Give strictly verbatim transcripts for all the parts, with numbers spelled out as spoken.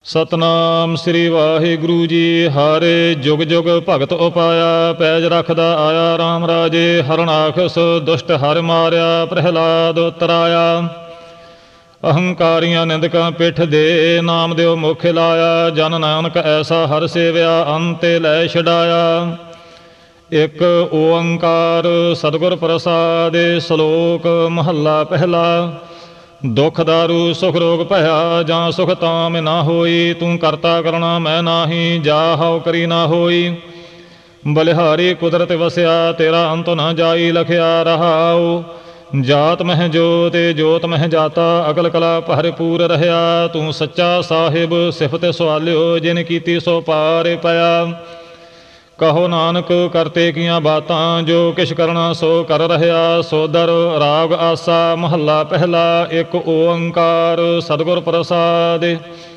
ਸਤਨਾਮ ਸ੍ਰੀ ਵਾਹਿਗੁਰੂ ਜੀ। ਹਰ ਜੁਗ ਜੁਗ ਭਗਤ ਉਪਾਇਆ, ਪੈਜ ਰੱਖਦਾ ਆਇਆ ਰਾਮ ਰਾਜੇ। ਹਰਨਾਖਸ ਦੁਸ਼ਟ ਹਰ ਮਾਰਿਆ, ਪ੍ਰਹਿਲਾਦ ਤਰਾਇਆ। ਅਹੰਕਾਰੀਆਂ ਨਿੰਦਕਾਂ ਪਿੱਠ ਦੇ, ਨਾਮ ਦਿਓ ਮੁਖ ਲਾਇਆ। ਜਨ ਨਾਨਕ ਐਸਾ ਹਰ ਸੇਵਿਆ, ਅੰਤੇ ਲੈ ਛਡਾਇਆ। ਇੱਕ ਓੰਕਾਰ ਸਤਿਗੁਰ ਪ੍ਰਸਾਦਿ। ਸ਼ਲੋਕ ਮਹੱਲਾ ਪਹਿਲਾ। ਦੁਖ ਦਾਰੂ ਸੁਖ ਰੋਗ ਭਇਆ, ਜਾਂ ਸੁਖ ਤਾਮ ਨਾ ਹੋਈ। ਤੂੰ ਕਰਤਾ ਕਰਣਾ ਮੈਂ ਨਾਹੀ, ਜਾ ਹਉ ਕਰੀ ਨਾ ਹੋਈ। ਬਲਿਹਾਰੀ ਕੁਦਰਤ ਵਸਿਆ, ਤੇਰਾ ਅੰਤ ਨਾ ਜਾਈ। ਲਖਿਆ ਰਹਾਉ ਜਾਤ ਮਹਿ ਜੋਤ, ਜੋਤ ਮਹਿ ਜਾਤਾ। ਅਕਲ ਕਲਾ ਭਰਪੂਰ ਰਹਿਆ, ਤੂੰ ਸੱਚਾ ਸਾਹਿਬ। ਸਿਫਤ ਸਵਾਲਿਓ ਜਿਨ ਕੀਤੀ ਸੋ ਪਾਰ ਪਿਆ। ਕਹੋ ਨਾਨਕ ਕਰਤੇ ਕੀਆਂ ਬਾਤਾਂ, ਜੋ ਕਿਛ ਕਰਨਾ ਸੋ ਕਰ ਰਹਿਆ। ਸੋਦਰ ਰਾਗ ਆਸਾ ਮਹੱਲਾ ਪਹਿਲਾ। ਇੱਕ ਓੰਕਾਰ ਸਤਿਗੁਰ ਪ੍ਰਸਾਦਿ।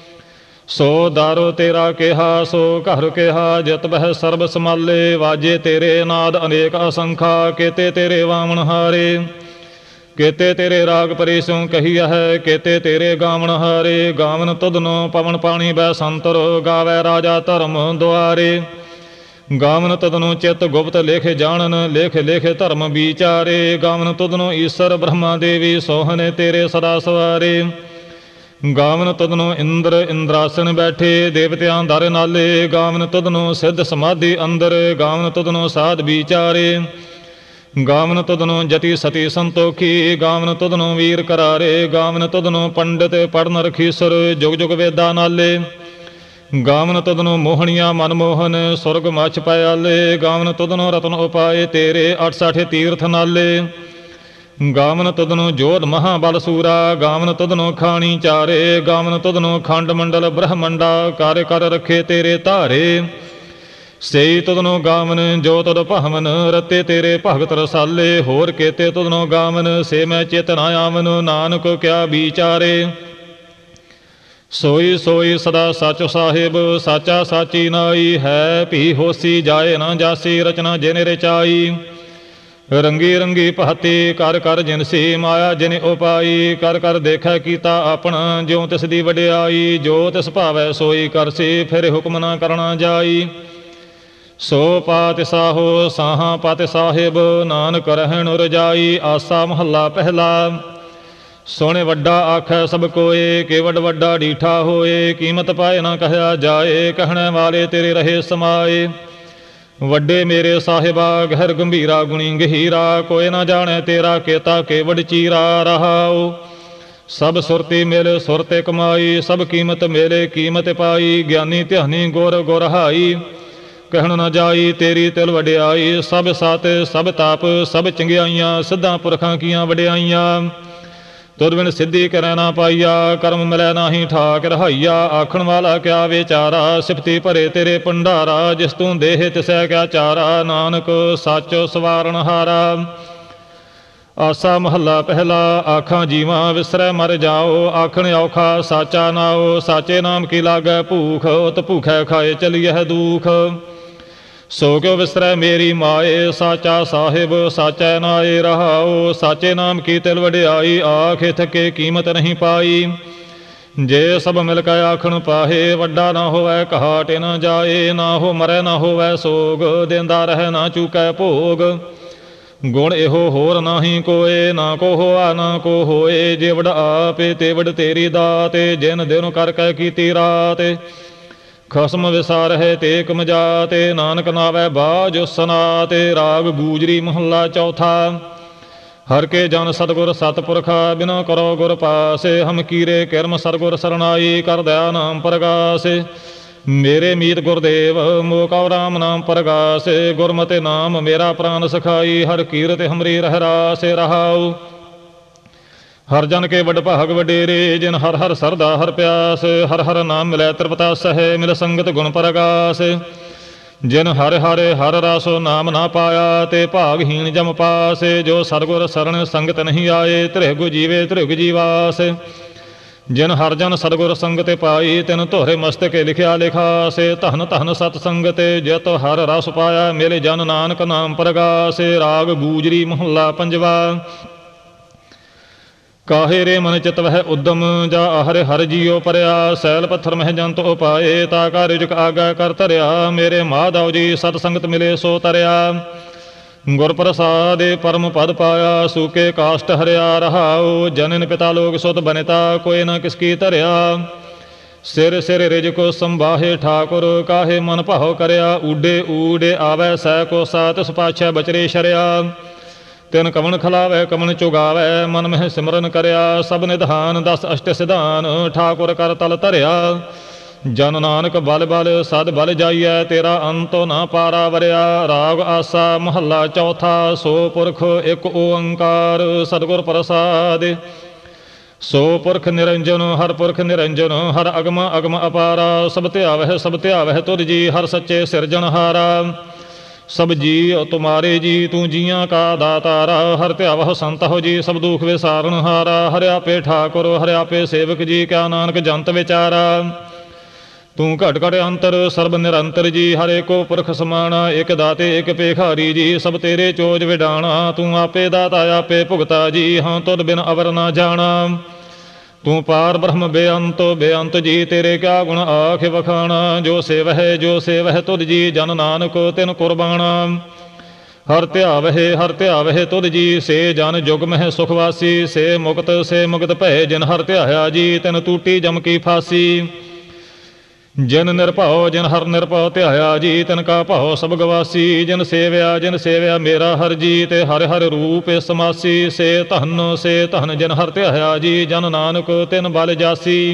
ਸੋ ਦਰ ਤੇਰਾ ਕਿਹਾ, ਸੋ ਘਰ ਕਿਹਾ। ਜਿਤ ਬਹਿ ਸਰਬ ਸਮਾਲੇ, ਵਾਜੇ ਤੇਰੇ ਨਾਦ ਅਨੇਕ ਅਸੰਖਾ। ਕੇਤੇ ਤੇਰੇ ਵਾਮਣ ਹਾਰੇ, ਕੇਤੇ ਤੇਰੇ ਰਾਗ ਪਰੇਸੋਂ ਕਹੀਆ ਹੈ। ਕੇਤੇ ਤੇਰੇ ਗਾਵਣ ਹਾਰੇ, ਗਾਵਨ ਤੁਧਨੋ ਪਵਨ ਪਾਣੀ ਬੈ ਸੰਤਰ। ਗਾਵੈ ਰਾਜਾ ਧਰਮ ਦੁਆਰੇ, ਗਾਵਨ ਤਦਨੋਂ ਚਿੱਤ ਗੁਪਤ ਲੇਖ ਜਾਣਨ। ਲੇਖ ਲੇਖ ਧਰਮ ਵਿਚਾਰੇ, ਗਾਵਨ ਤਦਨੋਂ ਈਸ਼ਰ ਬ੍ਰਹਮਾ ਦੇਵੀ। ਸੋਹਣੇ ਤੇਰੇ ਸਦਾ ਸਵਾਰੇ, ਗਾਵਨ ਤਦਨੋਂ ਇੰਦਰ ਇੰਦਰਾਸਨ ਬੈਠੇ। ਦੇਵਤਿਆਂ ਦਰ ਨਾਲੇ, ਗਾਵਨ ਤਦਨੋਂ ਸਿੱਧ ਸਮਾਧੀ ਅੰਦਰ। ਗਾਵਨ ਤਦਨੋਂ ਸਾਧ ਵਿਚਾਰੇ, ਗਾਵਨ ਤਦਨੋਂ ਜਤੀ ਸਤੀ ਸੰਤੋਖੀ। ਗਾਵਨ ਤਦਨੋਂ ਵੀਰ ਕਰਾਰੇ, ਗਾਵਨ ਤਦਨੋਂ ਪੰਡਿਤ ਪੜਨ ਰਖੀਸਰ। ਜੁਗ ਜੁਗ ਵੇਦਾਂ ਨਾਲੇ, ਗਾਵਨ ਤਦਨੋਂ ਮੋਹਣੀਆਂ ਮਨਮੋਹਨ। ਸੁਰਗ ਮਛ ਪਿਆਲੇ, ਗਾਵਨ ਤਦਨੋਂ ਰਤਨ ਉਪਾਏ ਤੇਰੇ। ਅੱਠ ਸੱਠ ਤੀਰਥ ਨਾਲੇ, ਗਾਵਨ ਤਦਨੋਂ ਜੋਧ ਮਹਾਬਲ ਸੂਰਾ। ਗਾਵਨ ਤਦਨੋਂ ਖਾਣੀ ਚਾਰੇ, ਗਾਵਨ ਤਦਨੋਂ ਖੰਡ ਮੰਡਲ ਬ੍ਰਹਮੰਡਾ। ਕਰ ਕਰ ਰੱਖੇ ਤੇਰੇ ਧਾਰੇ, ਸਈ ਤਦਨੋਂ ਗਾਵਨ ਜੋ ਤਦ ਭਾਵਨ। ਰਤੇ ਤੇਰੇ ਭਗਤ ਰਸਾਲੇ, ਹੋਰ ਕੇਤੇ ਤਦਨੋਂ ਗਾਵਨ। ਸੇ ਮੈਂ ਚਿਤ ਨਾ ਆਵਨ, ਨਾਨਕ ਕਿਆ ਵਿਚਾਰੇ। ਸੋਈ ਸੋਈ ਸਦਾ ਸੱਚ ਸਾਹਿਬ, ਸਾਚਾ ਸਾਚੀ ਨਾਈ। ਹੈ ਭੀ ਹੋਸੀ ਜਾਏ ਨਾ ਜਾਸੀ, ਰਚਨਾ ਜਿਨ ਰਚਾਈ। ਰੰਗੀ ਰੰਗੀ ਭਾਤੀ ਕਰ ਕਰ ਜਿਨਸੀ, ਮਾਇਆ ਜਿਨ ਉਪਾਈ। ਕਰ ਕਰ ਦੇਖੈ ਕੀਤਾ ਆਪਣਾ, ਜਿਉ ਤਿਸ ਦੀ ਵਡਿਆਈ। ਜੋ ਤਿਸ ਭਾਵੈ ਸੋਈ ਕਰਸੀ, ਫਿਰ ਹੁਕਮ ਨਾ ਕਰਨਾ ਜਾਈ। ਸੋ ਪਾਤਿ ਸਾਹੋ ਸਾਹਾਂ ਪਤਿ ਸਾਹਿਬ, ਨਾਨਕ ਰਹਿਣ ਰਜਾਈ। ਆਸਾ ਮਹੱਲਾ ਪਹਿਲਾ। ਸੋਹਣੇ ਵੱਡਾ ਆਖੈ ਸਭ ਕੋਏ, ਕੇਵਡ ਵੱਡਾ ਡੀਠਾ ਹੋਏ। ਕੀਮਤ ਪਾਏ ਨਾ ਕਹਿਆ ਜਾਏ, ਕਹਿਣੇ ਵਾਲੇ ਤੇਰੇ ਰਹੇ ਸਮਾਏ। ਵੱਡੇ ਮੇਰੇ ਸਾਹਿਬਾ ਗਹਿਰ ਗੰਭੀਰਾ, ਗੁਣੀ ਗਹੀਰਾ। ਕੋਈ ਨਾ ਜਾਣੇ ਤੇਰਾ ਕੇਤਾ ਕੇਵਡ ਚੀਰਾ। ਰਹਾਉ ਸਭ ਸੁਰਤੀ ਮਿਲ ਸੁਰਤੇ ਕਮਾਈ, ਸਭ ਕੀਮਤ ਮੇਲੇ ਕੀਮਤ ਪਾਈ। ਗਿਆਨੀ ਧਿਆਨੀ ਗੁਰ ਗੁਰ ਹਾਈ, ਕਹਿਣ ਨਾ ਜਾਈ ਤੇਰੀ ਤਿਲ ਵਡਿਆਈ। ਸਭ ਸਤ ਸਭ ਤਾਪ ਸਭ ਚੰਗਿਆਈਆਂ, ਸਿੱਧਾਂ ਪੁਰਖਾਂ ਕੀਆਂ ਵਡਿਆਈਆਂ। ਤੁਧ ਬਿਨ ਸਿੱਧੀ ਕਰੈ ਨਾ ਪਾਈਆ, ਕਰਮ ਮਿਲੈ ਨਾਹੀ ਠਾਕ ਰਹਾਈਆ। ਆਖਣ ਵਾਲਾ ਕਿਆ ਵਿਚਾਰਾ, ਸਿਫਤੀ ਭਰੇ ਤੇਰੇ ਭੰਡਾਰਾ। ਜਿਸ ਤੂੰ ਦੇਹ ਤਿਸੈ ਕਿਆ ਚਾਰਾ, ਨਾਨਕ ਸੱਚ ਸਵਾਰਨ ਹਾਰਾ। ਆਸਾ ਮਹੱਲਾ ਪਹਿਲਾ। ਆਖਾਂ ਜੀਵਾਂ ਵਿਸਰੈ ਮਰ ਜਾਓ, ਆਖਣ ਔਖਾ ਸਾਚਾ ਨਾਓ। ਸਾਚੇ ਨਾਮ ਕੀ ਲਾਗੈ ਭੂਖ, ਉਤ ਭੂਖੈ ਖਾਏ ਚਲੀਐ ਦੂਖ। ਸੋ ਕਿਉ ਵਿਸਰੈ ਮੇਰੀ ਮਾਏ, ਸਾਚਾ ਸਾਹਿਬ ਸਾਚੈ ਨਾਏ। ਰਹਾਉ ਸਾਚੇ ਨਾਮ ਕੀ ਤਿਲ ਵਡਿਆਈ, ਆਖੇ ਥਕੇ ਕੀਮਤ ਨਹੀਂ ਪਾਈ। ਜੇ ਸਭ ਮਿਲ ਕੇ ਆਖਣ ਪਾਹੇ, ਵੱਡਾ ਨਾ ਹੋਵੈ ਘਾਟ ਨਾ ਜਾਏ। ਨਾ ਹੋ ਮਰੈ ਨਾ ਹੋਵੈ ਸੋਗ, ਦੇਂਦਾ ਰਹਿ ਨਾ ਚੂਕੈ ਭੋਗ। ਗੁਣ ਇਹੋ ਹੋਰ ਨਾਹੀ ਕੋਏ, ਨਾ ਕੋ ਹੋਆ ਨਾ ਕੋ ਹੋਏ। ਜੇ ਵਡ ਆਪੇ ਤੇ ਵਡ ਤੇਰੀ ਦਾਤੇ, ਜਿਨ ਦਿਨ ਕਰ ਕੈ ਕੀਤੀ ਰਾਤ। ਖਸਮ ਵਿਸਾਰਹਿ ਤੇ ਕਮਜਾਤੇ, ਨਾਨਕ ਨਾਵੈ ਬਾਝ ਸਨਾਤੇ। ਰਾਗ ਗੂਜਰੀ ਮਹੱਲਾ ਚੌਥਾ। ਹਰ ਕੇ ਜਨ ਸਤਿਗੁਰ ਸਤਿਪੁਰਖਾ, ਬਿਨਾ ਕਰੋ ਗੁਰ ਪਾਸੇ। ਹਮ ਕੀਰੇ ਕਿਰਮ ਸਤਿਗੁਰ ਸਰਨਾਈ, ਕਰ ਦਇਆ ਨਾਮ ਪ੍ਰਗਾਸੇ। ਮੇਰੇ ਮੀਤ ਗੁਰਦੇਵ ਮੋਹ ਕਉ ਰਾਮ ਨਾਮ ਪ੍ਰਗਾਸੇ। ਗੁਰਮਤਿ ਨਾਮ ਮੇਰਾ ਪ੍ਰਾਨ ਸਖਾਈ, ਹਰ ਕੀਰਤਿ ਹਮਰੀ ਰਹਿ ਰਾਸੇ। ਰਹਾਉ ਹਰ ਜਨ ਕੇ ਵਡ ਭਾਗ ਵਡੇਰੇ, ਜਿਨ ਹਰ ਹਰ ਸਰਦਾ ਹਰ ਪਿਆਸ। ਹਰ ਹਰ ਨਾਮ ਮਿਲੈ ਤ੍ਰਿਪਤਾ ਸਹਿ, ਮਿਲ ਸੰਗਤ ਗੁਣ ਪ੍ਰਗਾਸ। ਜਿਨ ਹਰਿ ਹਰਿ ਹਰ ਰਾਸੋ ਨਾਮ ਨਾ ਪਾਇਆ, ਤੇ ਭਾਗਹੀਣ ਜਮ ਪਾਸ। ਜੋ ਸਤਿਗੁਰ ਸਰਣ ਸੰਗਤ ਨਹੀਂ ਆਏ, ਤ੍ਰਿਗ ਜੀਵੇ ਤ੍ਰਿਗ ਜੀਵਾਸ। ਜਿਨ ਹਰ ਜਨ ਸਤਿਗੁਰ ਸੰਗਤ ਪਾਈ, ਤਿਨ ਧੋਰੇ ਮਸਤਕੇ ਲਿਖਿਆ ਲਿਖਾਸੇ। ਧਨ ਧਨ ਸਤ ਸੰਗਤ ਜਿਤ ਹਰ ਰਸ ਪਾਇਆ, ਮਿਲੇ ਜਨ ਨਾਨਕ ਨਾਮ ਪ੍ਰਗਾਸੇ। ਰਾਗ ਗੂਜਰੀ ਮਹੱਲਾ ਪੰਜਵਾ। ਕਾਹੇ ਰੇ ਮਨ ਚਿਤ ਵਹਿ ਉਦਮ ਜਾ ਹਰਿ ਹਰਿ ਜੀਉ ਪਰਿਆ। ਸੈਲ ਪੱਥਰ ਮਹਿ ਜੰਤ ਉਪਾਏ ਤਾ ਕਾ ਰਿਜਕ ਆਗਾ ਕਰ ਧਰਿਆ। ਮੇਰੇ ਮਾਧਵ ਜੀ ਸਤ ਸੰਗਤ ਮਿਲੇ ਸੋ ਤਰਿਆ। ਗੁਰ ਪ੍ਰਸਾਦਿ ਪਰਮ ਪਦ ਪਾਇਆ ਸੂਕੇ ਕਾਸ਼ਟ ਹਰਿਆ ਰਹਾਉ। ਜਨਨ ਪਿਤਾ ਲੋਕ ਸੁਤ ਬਨਿਤਾ ਕੋਈ ਨਾ ਕਿਸ ਕੀ ਧਰਿਆ। ਸਿਰ ਸਿਰ ਰਿਜ ਕੋ ਸੰਭਾਹੇ ਠਾਕੁਰ ਕਾਹੇ ਮਨ ਭਾਉ ਕਰਿਆ। ਊਡੇ ਊਡੇ ਆਵੈ ਸੈ ਕੋ ਸਾਤ ਸੁਪਾਛੈ ਬਚਰੇ ਸ਼ਰਿਆ। ਤਿਨ ਕਵਣ ਖਲਾਵੈ ਕਵਣ ਚੁਗਾਵੈ ਮਨ ਮਹਿ ਸਿਮਰਨ ਕਰਿਆ। ਸਭ ਨਿਧਾਨ ਦਸ ਅਸ਼ਟ ਸਿਧਾਨ ਠਾਕੁਰ ਕਰ ਤਲ ਧਰਿਆ। ਜਨ ਨਾਨਕ ਬਲ ਬਲ ਸਦ ਬਲ ਜਾਈਐ ਤੇਰਾ ਅੰਤੋ ਨਾ ਪਾਰਾ ਵਰਿਆ। ਰਾਗ ਆਸਾ ਮਹੱਲਾ ਚੌਥਾ। ਸੋ ਪੁਰਖ ਇੱਕ ਓੰਕਾਰ ਸਤਿਗੁਰ ਪ੍ਰਸਾਦਿ। ਸੋ ਪੁਰਖ ਨਿਰੰਜਨ ਹਰ ਪੁਰਖ ਨਿਰੰਜਨ ਹਰ ਅਗਮ ਅਗਮ ਅਪਾਰਾ। ਸਭ ਧਿਆਵਹਿ ਸਭ ਧਿਆਵਹਿ ਤੁਧ ਜੀ ਹਰ ਸੱਚੇ ਸਿਰਜਣਹਾਰਾ। ਸਭ ਜੀ ਤੁਮਾਰੇ ਜੀ ਤੂੰ ਜੀਆਂ ਕਾ ਦਾਤਾਰਾ। ਹਰ ਧਿਆਵਹੁ ਸੰਤ ਹੋ ਜੀ ਸਭ ਦੁਖ ਵਿਸਾਰਨਹਾਰਾ। ਹਰਿ ਆਪੇ ਠਾਕੁਰ ਹਰਿ ਆਪੇ ਸੇਵਕ ਜੀ ਕਿਆ ਨਾਨਕ ਜੰਤ ਵਿਚਾਰਾ। ਤੂੰ ਘਟ ਘਟ ਅੰਤਰ ਸਰਬ ਨਿਰੰਤਰ ਜੀ ਹਰੇ ਕੋ ਪੁਰਖ ਸਮਾਣਾ। ਇਕ ਦਾਤੇ ਇਕ ਭੇਖਾਰੀ ਜੀ ਸਭ ਤੇਰੇ ਚੋਜ ਵਿਡਾਣਾ। ਤੂੰ ਆਪੇ ਦਾਤਾ ਆਪੇ ਭੁਗਤਾ ਜੀ ਹਾਂ ਤੁਧ ਬਿਨ ਅਵਰ ਨਾ ਜਾਣਾ। ਤੂੰ ਪਾਰ ਬ੍ਰਹਮ ਬੇਅੰਤ ਬੇਅੰਤ ਜੀ ਤੇਰੇ ਕਿਆ ਗੁਣ ਆਖ ਵਖਾਣਾ। ਜੋ ਸੇਵਹਿ ਜੋ ਸੇਵਹਿ ਤੁਧ ਜੀ ਜਨ ਨਾਨਕ ਤਿਨ ਕੁਰਬਾਣਾ। ਹਰ ਧਿਆਵਹਿ ਹਰ ਧਿਆਵਹਿ ਤੁਧ ਜੀ ਸੇ ਜਨ ਜੁਗ ਮਹਿ ਸੁਖ ਵਾਸੀ। ਸੇ ਮੁਕਤ ਸੇ ਮੁਕਤ ਭੈ ਜਿਨ ਹਰ ਧਿਆਇਆ ਜੀ ਤਿਨ ਟੂਟੀ ਜਮ ਕੀ ਫਾਸੀ। ਜਿਨ ਨਿਰਭਉ ਜਿਨ ਹਰ ਨਿਰਭਉ ਧਿਆਇਆ ਜੀ ਤਿਨ ਕਾ ਭਉ ਸਭ ਗਵਾਸੀ। ਜਿਨ ਸੇਵਿਆ ਜਿਨ ਸੇਵਿਆ ਮੇਰਾ ਹਰ ਜੀ ਤੇ ਹਰਿ ਹਰਿ ਰੂਪ ਸਮਾਸੀ। ਸੇ ਧਨ ਸੇ ਧਨ ਜਿਨ ਹਰ ਧਿਆਇਆ ਜੀ ਜਨ ਨਾਨਕ ਤਿਨ ਬਲ ਜਾਸੀ।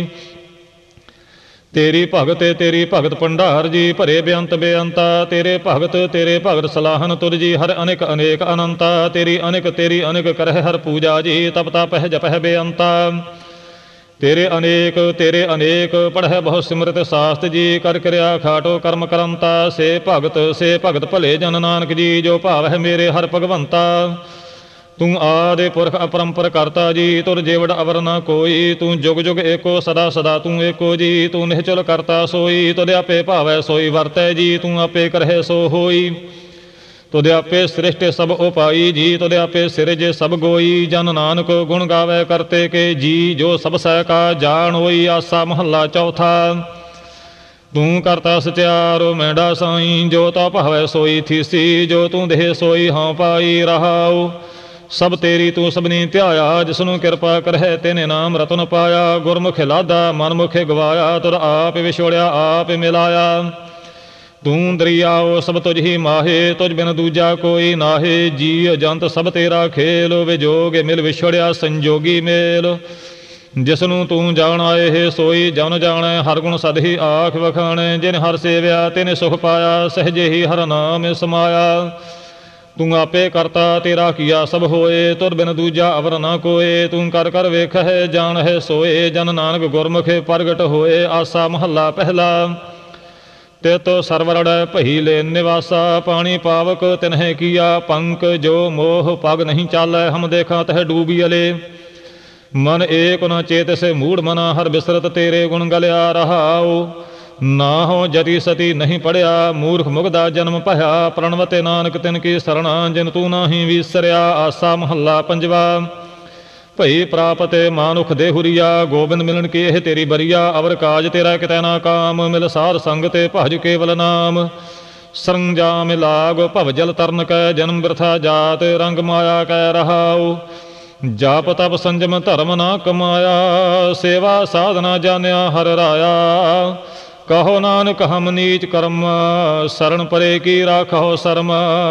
ਤੇਰੀ ਭਗਤ ਤੇਰੀ ਭਗਤ ਭੰਡਾਰ ਜੀ ਭਰੇ ਬੇਅੰਤ ਬੇਅੰਤਾ। ਤੇਰੇ ਭਗਤ ਤੇਰੇ ਭਗਤ ਸਲਾਹਨ ਤੁਧ ਜੀ ਹਰ ਅਨੇਕ ਅਨੇਕ ਅਨੰਤਾ। ਤੇਰੀ ਅਨੇਕ ਤੇਰੀ ਅਨੇਕ ਕਰਹਿ ਹਰ ਪੂਜਾ ਜੀ ਤਪ ਤਪਹਿ ਜਪਹਿ ਬੇਅੰਤਾ। ਤੇਰੇ ਅਨੇਕ ਤੇਰੇ ਅਨੇਕ ਪੜ੍ਹੈ ਬਹੁ ਸਿਮਰਤ ਸਾਸਤ ਜੀ। ਕਰ ਕਿਰਿਆ ਖਾਟੋ ਕਰਮ ਕਰੰਤਾ। ਸੇ ਭਗਤ ਸੇ ਭਗਤ ਭਲੇ ਜਨ ਨਾਨਕ ਜੀ ਜੋ ਭਾਵ ਹੈ ਮੇਰੇ ਹਰ ਭਗਵੰਤਾ। ਤੂੰ ਆਦਿ ਪੁਰਖ ਅਪਰੰਪਰ ਕਰਤਾ ਜੀ ਤੁਰ ਜੇਵੜ ਅਵਰ ਨਾ ਕੋਈ। ਤੂੰ ਜੁਗ ਜੁਗ ਏਕੋ ਸਦਾ ਸਦਾ ਤੂੰ ਏਕੋ ਜੀ। ਤੂੰ ਨਿਹਚਲ ਕਰਤਾ ਸੋਈ ਤੁਧ ਆਪੇ ਭਾਵੈ ਸੋਈ ਵਰਤੈ ਜੀ। ਤੂੰ ਆਪੇ ਕਰਹਿ ਸੋ ਹੋਈ ਤੁਧ ਆਪੇ ਸ੍ਰਿਸ਼ਟ ਸਭ ਉਪਾਈ ਜੀ। ਤੁਧ ਆਪੇ ਸਿਰਜੇ ਸਭ ਗੋਈ ਜਨ ਨਾਨਕ ਗੁਣ ਗਾਵੈ ਕਰਤੇ ਕੇ ਜੀ। ਜੋ ਸਭ ਸਹਿ ਕਾ ਜਾਣ ਹੋਈ ਆਸਾ ਮਹੱਲਾ ਚੌਥਾ। ਤੂੰ ਕਰਤਾ ਸਚਿਆਰੋ ਮੈਂਡਾ ਸਾਈ ਜੋ ਤਾ ਭਾਵੈ ਸੋਈ ਥੀਸੀ। ਜੋ ਤੂੰ ਦੇਹ ਸੋਈ ਹਾਂ ਪਾਈ ਰਹਾਉ। ਸਭ ਤੇਰੀ ਤੂੰ ਸਭਨੀ ਧਿਆਇਆ ਜਿਸਨੂੰ ਕਿਰਪਾ ਕਰਹਿ ਤਿਨ ਨਾਮ ਰਤਨ ਪਾਇਆ। ਗੁਰਮੁਖ ਲਾਦਾ ਮਨ ਮੁਖੇ ਗਵਾਇਆ ਤੁਰ ਆਪ ਵਿਛੋੜਿਆ ਆਪ ਮਿਲਾਇਆ। ਤੂੰ ਦਰਿਆਓ ਸਭ ਤੁਝ ਹੀ ਮਾਹੇ ਤੁਝ ਬਿਨ ਦੂਜਾ ਕੋਈ ਨਾਹੇ। ਜੀ ਜੰਤ ਸਭ ਤੇਰਾ ਖੇਲ ਵਿਜੋਗ ਮਿਲ ਵਿਛੜਿਆ ਸੰਜੋਗੀ ਮੇਲ। ਜਿਸਨੂੰ ਤੂੰ ਜਾਣਾਏ ਹੈ ਸੋਈ ਜਨ ਜਾਣੈ ਹਰ ਗੁਣ ਸਦ ਹੀ ਆਖ ਵਖਾਣੈ। ਜਿਨ ਹਰ ਸੇਵਿਆ ਤਿਨ ਸੁਖ ਪਾਇਆ ਸਹਜੇ ਹੀ ਹਰ ਨਾਮ ਸਮਾਇਆ। ਤੂੰ ਆਪੇ ਕਰਤਾ ਤੇਰਾ ਕੀਆ ਸਭ ਹੋਏ ਤੁਧ ਬਿਨ ਦੂਜਾ ਅਵਰ ਨਾ ਕੋਏ। ਤੂੰ ਕਰ ਕਰ ਵੇਖਹਿ ਜਾਣਹਿ ਸੋਏ ਜਨ ਨਾਨਕ ਗੁਰਮੁਖੇ ਪ੍ਰਗਟ ਹੋਏ। ਆਸਾ ਮਹੱਲਾ ਪਹਿਲਾ। ਤੇ ਤੋ ਸਰਵਰੜ ਭਈ ਲੈ ਨਿਵਾਸਾ। ਪਾਣੀ ਪਾਵਕ ਤਿਨਹਿ ਕੀਆ ਪੰਕ ਜੋ ਮੋਹ ਪਗ ਨਹੀਂ ਚਾਲੈ। ਹਮ ਦੇਖਾ ਤਹਿ ਡੂਬੀਅਲੇ ਮਨ ਏਕ ਨ ਚੇਤ ਸੇ ਮੂੜ ਮਨਾ। ਹਰ ਬਿਸਰਤ ਤੇਰੇ ਗੁਣ ਗਲਿਆ ਰਹਾਉ। ਨਾ ਹੋ ਜਤੀ ਸਤੀ ਨਹੀਂ ਪੜਿਆ ਮੂਰਖ ਮੁਗਦਾ ਜਨਮ ਭਇਆ। ਪ੍ਰਣਵਤੇ ਨਾਨਕ ਤਿਨ ਕੀ ਸਰਣਾ ਜਿਨ ਤੂੰ ਨਾਹੀ ਵਿਸਰਿਆ। ਆਸਾ ਮਹੱਲਾ ਪੰਜਵਾ। ਭਈ ਪ੍ਰਾਪਤ ਮਾਨੁਖ ਦੇ ਹੁਰੀਆ ਗੋਬਿੰਦ ਮਿਲਣ ਕੀ ਇਹ ਤੇਰੀ ਬਰੀਆ। ਅਵਰ ਕਾਜ ਤੇਰਾ ਕਿਤੈ ਨਾ ਕਾਮ ਮਿਲ ਸਾਧ ਸੰਗ ਤੇ ਭਜ ਕੇਵਲ ਨਾਮ। ਸਰੰਜਾਮ ਲਾਗ ਭਵ ਜਲ ਤਰਨ ਕੈ ਜਨਮ ਬਿਰਥਾ ਜਾਤ ਰੰਗ ਮਾਇਆ ਕੈ ਰਹਾਉ। ਜਾਪ ਤਪ ਸੰਜਮ ਧਰਮ ਨਾ ਕਮਾਇਆ ਸੇਵਾ ਸਾਧਨਾ ਜਾਣਿਆ ਹਰ ਰਾਇਆ। ਕਹੋ ਨਾਨਕ ਹਮ ਨੀਚ ਕਰਮ ਸਰਣ ਪਰੇ ਕੀ ਰਾਖੋ ਸਰਮ।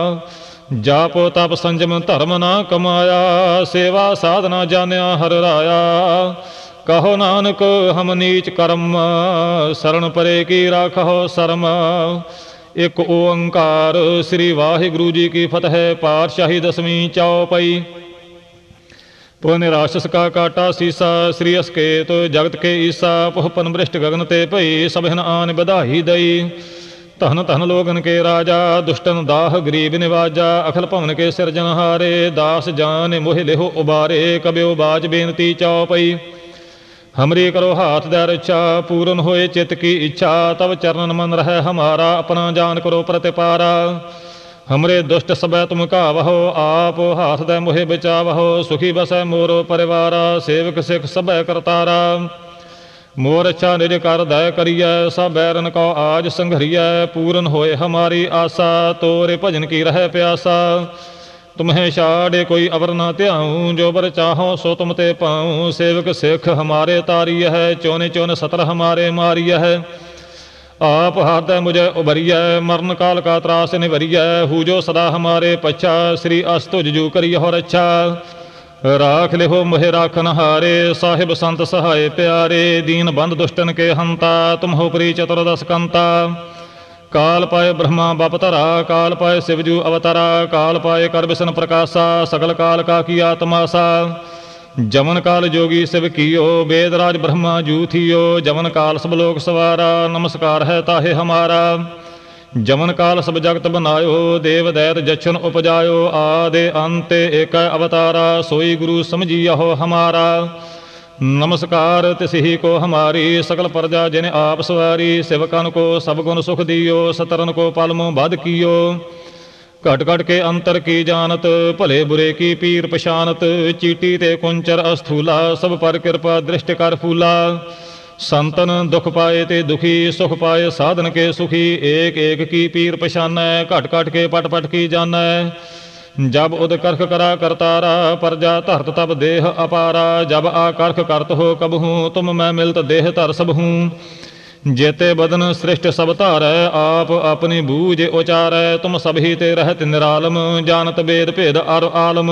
ਜਾਪੋ ਤਪ ਸੰਜਮ ਧਰਮ ਨਾ ਕਮਾਇਆ ਸੇਵਾ ਸਾਧਨਾ ਜਾਣਿਆ ਹਰ ਰਾਇਆ। ਕਹੋ ਨਾਨਕ ਹਮ ਨੀਚ ਕਰਮ ਸਰਣ ਪਰੇ ਕੀ ਰਾਖੋ ਸਰਮ। ਇੱਕ ਓੰਕਾਰ ਸ੍ਰੀ ਵਾਹਿਗੁਰੂ ਜੀ ਕੀ ਫਤਿਹ। ਪਾਤਸ਼ਾਹੀ ਦਸਵੀਂ ਚੌਪਈ। ਪੁਨ ਰਾਸ਼ਸ ਕਾ ਕਾਟਾ ਸੀਸਾ ਸ੍ਰੀ ਅਸਕੇਤ ਜਗਤ ਕੇ ਈਸਾ। ਪੁਹ ਪਨ ਬ੍ਰਿਸ਼ਟ ਗਗਨ ਤੇ ਭਈ ਸਭਨ ਆਨ ਵਧਾਈ ਦਈ। ਧਨ ਧਨ ਲੋਗਨ ਕੇ ਰਾਜਾ ਦੁਸ਼ਟਨ ਦਾਹ ਗਰੀਬ ਨਿਵਾਜਾ। ਅਖਲ ਭਵਨ ਕੇ ਸਿਰਜਨਹਾਰੇ ਦਾਸ ਜਾਨ ਮੋਹਿ ਲਿਹੋ ਉਬਾਰੇ। ਕਬਿਓ ਬਾਜ ਬੇਨਤੀ ਚੌਪਈ। ਹਮਰੀ ਕਰੋ ਹਾਥ ਦੈ ਰੱਛਾ ਪੂਰਨ ਹੋਏ ਚਿਤ ਕੀ ਇੱਛਾ। ਤਬ ਚਰਨਨ ਮਨ ਰਹਿ ਹਮਾਰਾ ਆਪਣਾ ਜਾਨ ਕਰੋ ਪ੍ਰਤਿਪਾਰਾ। हमरे दुष्ट सबै तुम घावहो, आप हाथ दे मोहे बचावहो। सुखी बसै मोरो परिवारा, सेवक सिख सबै करतारा। मोर इच्छा निज कर दय करिय, सब बैरन को आज संघरिय। पूरन होए हमारी आशा, तोरे भजन की रह प्यासा। तुम्हें छाड़े कोई अवर न त्याऊँ, जो बर चाहो सो तुम ते पाऊँ। सेवक सिख हमारे तारिय है, चौने चौन सतर हमारे मारिय है। आप हाथ मुझे उभरिय, मरण काल का त्रास निभरिय। हु जो सदा हमारे पच्छा, श्री अस तुझ जू करिय हो रच्छा। राख लिहो मोहे राखन हारे, साहिब संत सहाय प्यारे। दीन बंद दुष्टन के हंता, तुम हो प्री चतुर्दश कंता। काल पाए ब्रह्मा बपतरा, काल पाए शिवजू अवतरा। काल पाए कर बिसन प्रकाशा, सकल काल का किया तमाशा। जमन काल जोगी शिव कियो, वेदराज ब्रह्मा जू थियो। जमन काल सब लोक सवारा, नमस्कार है ताहे हमारा। जमन काल सब जगत बनायो, देव दैत जच्छन उपजायो। आदि अंत एक अवतारा, सोई गुरु समझियो हमारा। नमस्कार तिसही को हमारी, सकल प्रजा जिन आप सवारी। सेवकन को सब गुण सुख दियो, सतरन को पलमो बध कियो। घट घट के अंतर की जानत, भले बुरे की पीर पछानत। चीटी ते कुंचर अस्थूला, सब पर कृपा दृष्टि कर फूला। संतन दुख पाए ते दुखी, सुख पाए साधन के सुखी। एक एक की पीर पछानै, घट घट के पट पट की जानै। जब उद करख करा करतारा, प्रजा धरत तब देह अपारा। जब आ करख करत हो कबहूँ, तुम मैं मिलत देह धर सब हूँ। जेते बदन सृष्ट सब धारै, आप अपनी बूझ उचारै। तुम सब ही ते रहत निरालम, जानत वेद भेद अर आलम।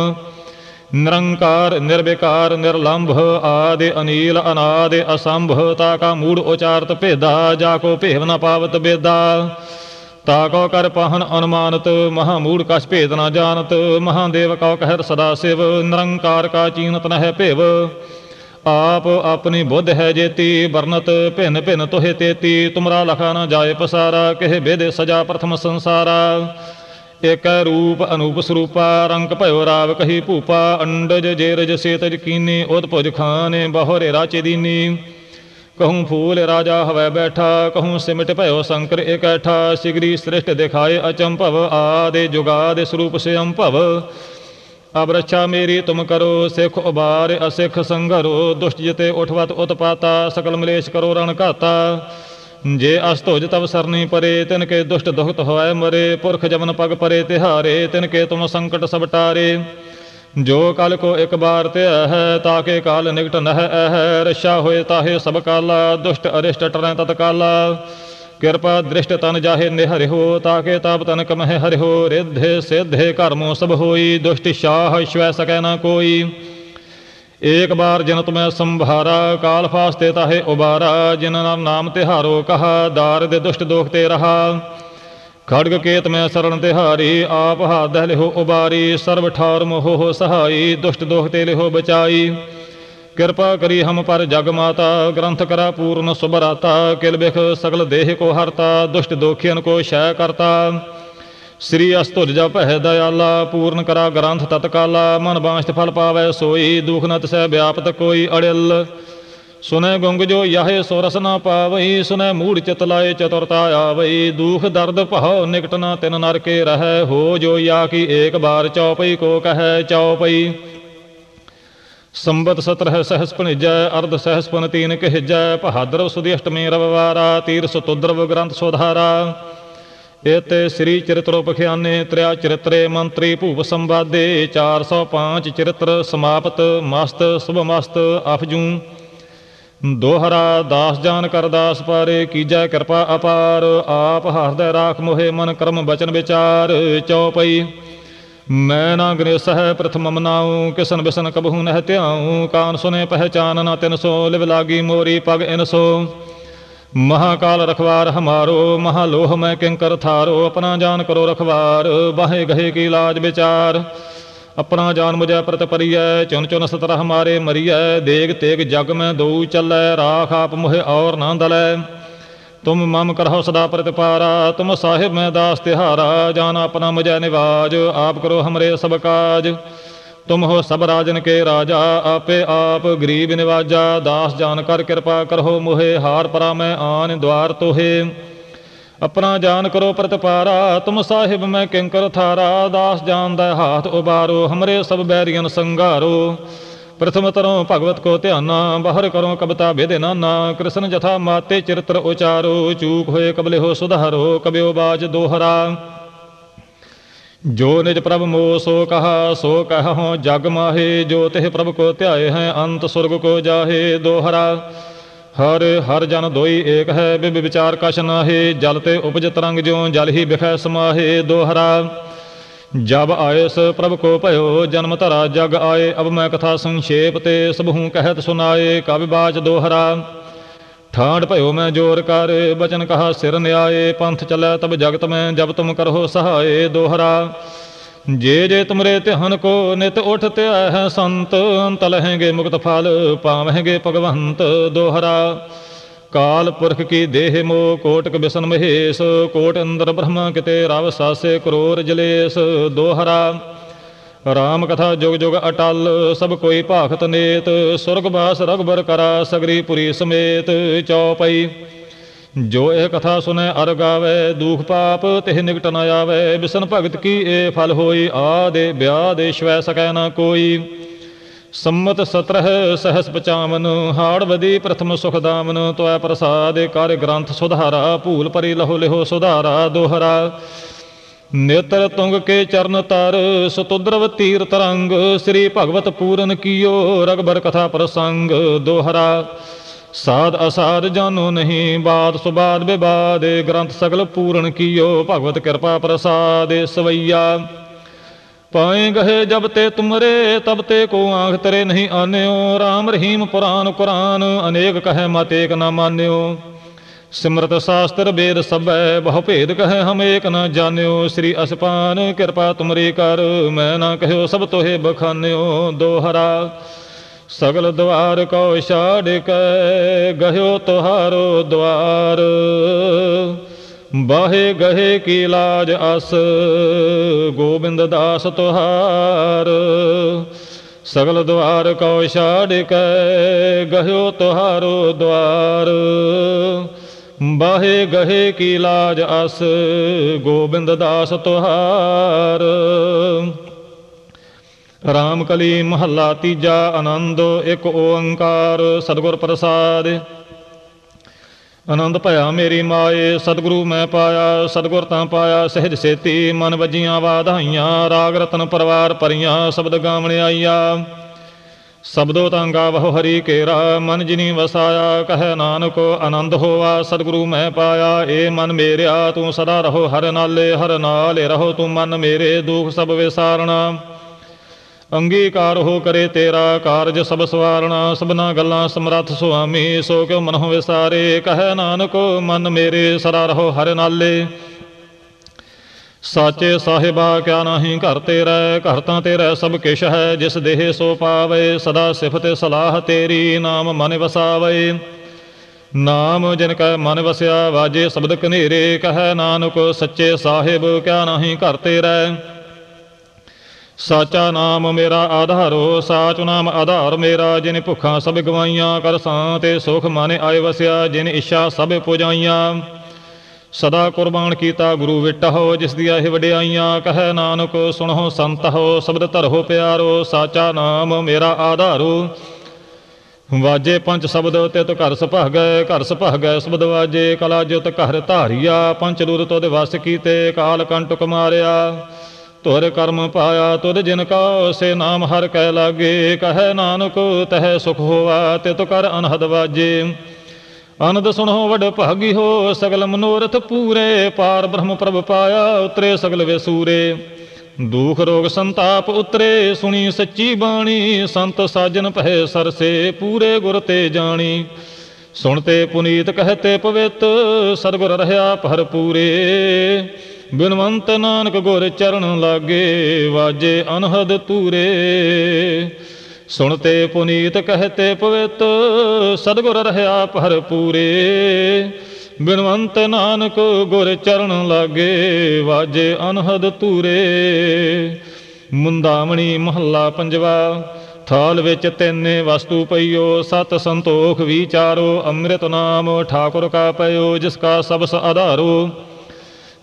निरंकार निर्विकार निर्लंभ, आदि अनील अनादि असंभ। ताका मूढ़ उचारत भेदा, जाको भेव न पावत बेदा। ताको कर पाहन अनुमानत, महामूढ़ कछ भेद न जानत। महादेव कौ कहर सदा शिव, निरंकार का चीनत न है भेव। आप अपनी बुद्ध है जेती, बरनत भिन्न भिन्न तोहे तेती। तुमरा लखा न जाए पसारा, कहे बेदे सजा प्रथम संसारा। एक रूप अनूप स्वरूपा, रंग भयो राव कही भूपा। अंडज जेरज सेतज कीनी, उदपुज खाने बहुरे राचे दीनी। कहूँ फूल राजा हवै बैठा, कहूँ सिमट भयो शंकर इकैठा। शिगरी श्रेष्ठ दिखाए अचंभव, आदि जुगादि स्वरूप से अम्भव। अब रक्षा मेरी तुम करो, सिख उबार असिख संघरो। दुष्ट जिते उठवत उत्पाता, सकल मलेश करो रण घाता। जे अस्तुज तब सरनी परे, तिनके दुष्ट दुखत होय मरे। पुरख जमन पग परे तिहारे, तिनके तुम संकट सब टारे। जो कल को एक बार ते है, ताके काल निकट नह है। रक्षा होए ताहे सब काला, दुष्ट अरिष्ट टरै तत्काला। कृपा दृष्ट तन जाहे निहरि हो, ताके ताप तन कमह हरि हो। रिद्धे सिद्धे कर्मों सब होई, दुष्ट शाह श्वै सकै न कोई। एक बार जिन तुम्हें संभारा, काल फास्ते ताहे उबारा। जिन नाम तिहारो कहा, दारिद दुष्ट दोख ते रहा। खड्ग केत में शरण तिहारी, आप हाथ दह लिहो उबारी। सर्व ठार मोहो हो सहाई, दुष्ट दोख ते लिहो बचाई। कृपा करी हम पर जग माता, ग्रंथ करा पूर्ण सुबराता। किल बिख सकल देह को हरता, दुष्ट दोखियन को क्षय करता। श्री अस्तुज जप है दयाला, पूर्ण करा ग्रंथ तत्काला। मन बांछत फल पावै सोई, दुख न तिसै व्यापत कोई अड़िल। सुनै गुंग जो याहे सोरस न पावई, सुनै मूढ़ चित लाए चतुरता आवई। दुख दर्द भव निकट न तिन नर के रहै, हो जो या की एक बार चौपई को कहै चौपई। संबत सत्रह सहस पनिजै, अर्ध सहस पन तीन कहिजै। बहादुर सुदी अष्टमी रविवारा, तीर सुतुद्रव ग्रंथ सोधारा। इत श्री चरित्रो पखियाने, त्रिया चरित्रे मंत्री भूप संवादे। चार सौ पाँच चरित्र समाप्त, मस्त शुभ मस्त अफजू। दोहरा दास जान कर दास पारे, कीजै कृपा अपार। आप हृदय राख मोहे, मन कर्म बचन विचार। चौपई मैं ना गणेश है प्रथम मनाऊँ, किसन बिसन कबहू नह त्याऊँ। कान सुने पहचान न तिन सो, लिव लागी मोरी पग इन सो। महाकाल रखवार हमारो, महालोह मैं किंकर थारो। अपना जान करो रखवार, बाहे गहे की लाज विचार। अपना जान मुझे प्रत परिय, चुन चुन सतर हमारे मरिय। देग तेग जग में दो चलै, राख आप मोहे और ना दलै। तुम मम करहो सदा प्रतिपारा, तुम साहिब मैं दास तिहारा। जान अपना मुझे निवाज, आप करो हमरे सब काज। तुम हो सब राजन के राजा, आपे आप गरीब निवाजा। दास जान कर कृपा करहो मोहे, हार परा मैं आन द्वार तोहे। अपना जान करो प्रतिपारा, तुम साहिब मैं किंकर थारा। दास जान दै हाथ उबारो, हमरे सब बैरियन संगारो। प्रथम तरों भगवत को ध्याना, बाहर करो कविता भेदे नाना। कृष्ण जथा माते चरित्र उचारो, चूक होए कबले हो सुधारो। कब्यो बाज दोहरा, जो निज प्रभ मोह सो कहा, सो कहो जग माहे। जो तिह प्रभ को ध्याए हैं, अंत स्वर्ग को जाहे। दोहरा, हर हर जन दोई एक है, बिब विचार कछ नाहे। जलते उपज तरंग ज्यों जल ही बिखै समाहे। दोहरा, जब आयस प्रभ को भयो, जन्म धरा जग आए। अब मैं कथा संक्षेप ते, सब हूँ कहत सुनाए। कवि बाच दोहरा, ठांड भयो मैं जोर कर, बचन कहा सिर न्याय। पंथ चलै तब जगत में, जब तुम करहो सहाय। दोहरा, जे जे तुमरे ध्यान को, नित उठ त्याय है संत। अंत लहेंगे मुक्त फल, पावेंगे भगवंत। दोहरा, काल पुरख की देह मोह, कोटक बिसन महेश। कोट इंद्र ब्रह्म किते राव सासे, करोर जलेस। दोहरा, राम कथा जुग जुग अटल, सब कोई भाखत नेत। सुरगवास रघुबर करा, सगरी पुरी समेत। चौपई, जो यह कथा सुनै अर गावै, दुख पाप तिह निकट न आवै। बिसन भगत की ए फल होई, आदे ब्यादे श्वै सकै न कोई। सम्मत सत्रह सहस पचावन, हाड़वदी प्रथम सुख दामन। त्वै प्रसाद कर ग्रंथ सुधारा, भूल परी लहो लिहो सुधारा। दोहरा, नेत्र तुंग के चरण तर, सतुद्रव तीर तरंग। श्री भगवत पूरन कियो, रघुबर कथा प्रसंग। दोहरा, साध असाध जानो नहीं, बात सुबाद विवाद। ग्रंथ सगल पूरन कियो, भगवत कृपा प्रसाद। सवैया, पाए गहे जब ते तुमरे, तब ते को आँख तेरे नहीं आन्यो। राम रहीम पुराण कुरान, अनेक कहे मत एक न मान्यो। सिमरत शास्त्र वेद सबै, बहु भेद कहे हम एक न जान्यो। श्री असपान कृपा तुमरी कर, मैं न कहो सब तोहे बखान्यो। दोहरा, सगल द्वार को छाड़ कै, गह्यो तुहारो द्वार। बाहे गहे की लाज अस, गोबिंद दास तुहार। सगल द्वार को छाड़ कै, गह्यो तुहारो द्वार। बाहे गहे की लाज अस, गोबिंद दास तुहार। रामकली महला तीजा, आनंद एक ओंकार। सतगुर प्रसाद, आनंद भया मेरी माए। सतगुरु मैं पाया, सतगुर तां पाया सहज सेती। मन वजियां वाधाइयां, राग रतन परवार परियां। शब्द गावण आईया, शब्दो तां गावहो हरि केरा। मन जिनी वसाया, कहे नानक आनंद होवा। सतगुरु मैं पाया, ए मन मेरिया। तू सदा रहो हर नाले, हर नाले रहो तू मन मेरे। दुख सब विसारना, अंगीकार हो करे तेरा। कारज सब सवारना, सबना गल्लां समरथ सुआमी। सो क्यों मन हो विसारे, कहे नानक मन मेरे। सदा रहो हर नाले, साचे साहिबा क्या नाही घर तेरा। घर तां तेरा सब किश है, जिस देह सो पावे। सदा सिफत सलाह तेरी, नाम मन वसावे। नाम जिनका मन वसिया, वाजे शब्द कनेरे। कहे नानक सच्चे साहिब क्या नाही घर तेरा। साचा नाम मेरा आधारो, साच नाम आधार मेरा। जिन भुखा सब गवाइयां, कर सांते सुख माने आए वसिया। जिन इच्छा सब पुजाइयां, सदा कुर्बान कीता गुरु विटा हो। जिस दिया ही वडियाइयां, कहे नानक सुनो संत हो। शब्द धरो प्यारो, साचा नाम मेरा आधारो। वाजे पंच शब्द तित घर सुभागै, घर सुभागै शब्द वाजे। कला जुत घर धारिया, पंच दूर तुद वस कीते। काल कंटक मारिया, तुर कर्म पाया। तुद जिनका से नाम हर कै लागे। कहे नानक तह सुख होवा, तित कर अनहद वाजे। अनद सुनो वड भागी हो, सगल मनोरथ पूरे। पार ब्रह्म प्रभ पाया, उतरे सगल विसूरे। दुख रोग संताप उतरे, सुनी सच्ची बाणी। संत साजन पहे सरसे, पूरे गुर ते जानी। सुनते पुनीत कहते पवित, सदगुर रहया भर पूरे। बिनवंत नानक गुर चरण लागे, वाजे अनहद तूरे। सुनते पुनीत कहते पवित, सदगुर रहया भर पूरे। बिनवंत नानक गुर चरण लागे, वाजे अनहद तूरे। मुंदामणी महला पंजवा। थाल विच तिन वस्तु पईओ, सत संतोख विचारो। अमृत नाम ठाकुर का पयो, जिसका सबस आधारो।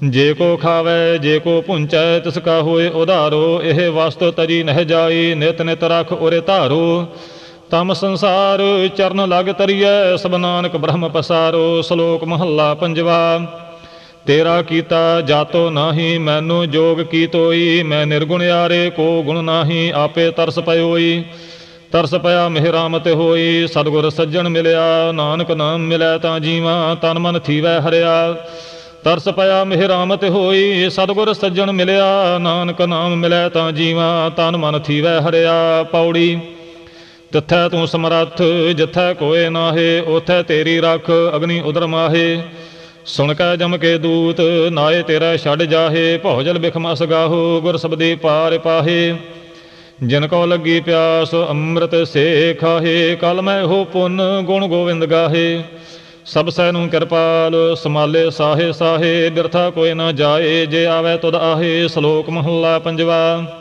ਜੇ ਕੋ ਖਾਵੈ ਜੇ ਕੋ ਪੁੰਚੈ ਤਿਸ ਕਾ ਹੋਏ ਉਧਾਰੋ। ਇਹ ਵਸਤ ਤਜੀ ਨਹਿ ਜਾਈ ਨਿਤ ਨਿਤ ਰਖ ਉਰੇ ਧਾਰੋ। ਤਮ ਸੰਸਾਰ ਚਰਨ ਲਗ ਤਰੀਐ ਸਭ ਨਾਨਕ ਬ੍ਰਹਮ ਪਸਾਰੋ। ਸ਼ਲੋਕ ਮਹੱਲਾ ਪੰਜਵਾ। ਤੇਰਾ ਕੀਤਾ ਜਾਤੋ ਨਾਹੀ ਮੈਨੂੰ ਜੋਗ ਕੀ ਤੋਈ। ਮੈਂ ਨਿਰਗੁਣਿਆਰੇ ਕੋ ਗੁਣ ਨਾਹੀ ਆਪੇ ਤਰਸ ਪਇਓਈ। ਤਰਸ ਪਿਆ ਮਿਹਰਾਮਤ ਹੋਈ ਸਤਿਗੁਰ ਸੱਜਣ ਮਿਲਿਆ। ਨਾਨਕ ਨਾਮ ਮਿਲੈ ਤਾਂ ਜੀਵਾ ਤਨ ਮਨ ਥੀਵੈ ਹਰਿਆ। ਤਰਸ ਪਿਆ ਮਿਹਰਾਮਤ ਹੋਈ ਸਤਿਗੁਰ ਸੱਜਣ ਮਿਲਿਆ। ਨਾਨਕ ਨਾਮ ਮਿਲੈ ਤਾਂ ਜੀਵਾ ਤਨ ਮਨ ਥੀਵੈ ਹਰਿਆ। ਪੌੜੀ। ਤਿੱਥੈ ਤੂੰ ਸਮਰੱਥ ਜਿੱਥੈ ਕੋਏ ਨਾਹੇ ਉਥੈ ਤੇਰੀ ਰਖ ਅਗਨੀ ਉਦਰ ਮਾਹੇ। ਸੁਣ ਕੈ ਜਮ ਕੇ ਦੂਤ ਨਾਏ ਤੇਰਾ ਛੱਡ ਜਾਹੇ। ਭੌਜਲ ਬਿਖਮ ਅਸ ਗਾਹੋ ਗੁਰ ਸਬਦੀ ਪਾਰ ਪਾਹੇ। ਜਿਨ ਕੋ ਲੱਗੀ ਪਿਆਸ ਅੰਮ੍ਰਿਤ ਸੇ ਖਾਹੇ। ਕਲ ਮੈਂ ਹੋ ਪੁੰਨ ਗੁਣ ਗੋਵਿੰਦ ਗਾਹੇ। ਸਭ ਸੈ ਨੂੰ ਕਿਰਪਾਲ ਸਮਾਲੇ ਸਾਹੇ ਸਾਹੇ। ਬਿਰਥਾ ਕੋਈ ਨਾ ਜਾਏ ਜੇ ਆਵੈ ਤੁਧ ਆਹੇ। ਸ਼ਲੋਕ ਮਹੱਲਾ ਪੰਜਵਾ।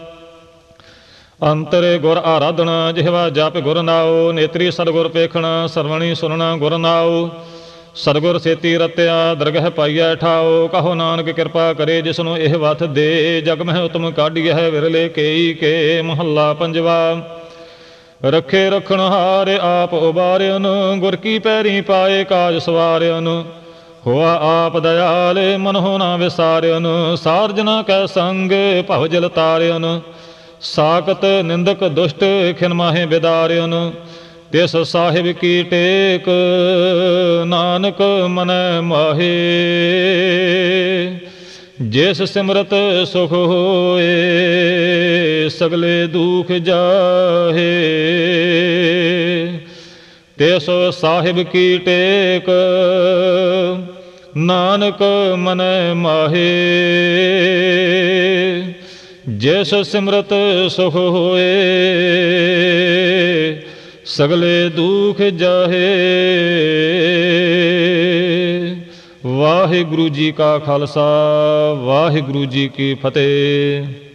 ਅੰਤਰ ਗੁਰ ਆਰਾਧਨਾ ਜਿਹਵਾ ਜਪ ਗੁਰ ਨਾਉ। ਨੇਤਰੀ ਸਤਿਗੁਰ ਪੇਖਣਾ ਸਰਵਣੀ ਸੁਨਣਾ ਗੁਰ ਨਾਉ। ਸਤਿਗੁਰ ਸੇਤੀ ਰਤਿਆ ਦਰਗਹਿ ਪਾਈਐ ਠਾਓ। ਕਹੋ ਨਾਨਕ ਕਿਰਪਾ ਕਰੇ ਜਿਸਨੂੰ ਇਹ ਵਥ ਦੇ। ਜਗ ਮਹਿ ਉਤਮ ਕਾਢੀਐ ਵਿਰਲੇ ਕੇਈ ਕੇ। ਮਹੱਲਾ ਪੰਜਵਾ। ਰੱਖੇ ਰੱਖਣ ਹਾਰੇ ਆਪ ਉਬਾਰਿਆਨ ਗੁਰ ਕੀ ਪੈਰੀ ਪਾਏ ਕਾਜ ਸਵਾਰਿਆਨ। ਹੋਆ ਆਪ ਦਇਆਲੇ ਮਨ ਹੋ ਨਾ ਵਿਸਾਰਿਆਨ। ਸਾਰਜਨਾ ਕੈ ਸੰਗ ਭਵ ਜਲ ਤਾਰਿਆਨ। ਸਾਕਤ ਨਿੰਦਕ ਦੁਸ਼ਟ ਖਿਨ ਮਾਹੇ ਬਿਦਾਰਿਆਨ। ਤਿਸ ਸਾਹਿਬ ਕੀ ਟੇਕ ਨਾਨਕ ਮਨੈ ਮਾਹੇ। ਜਿਸ ਸਿਮਰਤ ਸੁਖ ਹੋਏ ਸਗਲੇ ਦੁਖ ਜਾਹੇ। ਤਿਸ ਸਾਹਿਬ ਕੀ ਟੇਕ ਨਾਨਕ ਮਨੈ ਮਾਹੇ। ਜਿਸ ਸਿਮਰਤ ਸੁਖ ਹੋਏ ਸਗਲੇ ਦੁਖ ਜਾਹੇ। ਵਾਹਿਗੁਰੂ ਜੀ ਕਾ ਖਾਲਸਾ ਵਾਹਿਗੁਰੂ ਜੀ ਕੀ ਫਤਿਹ।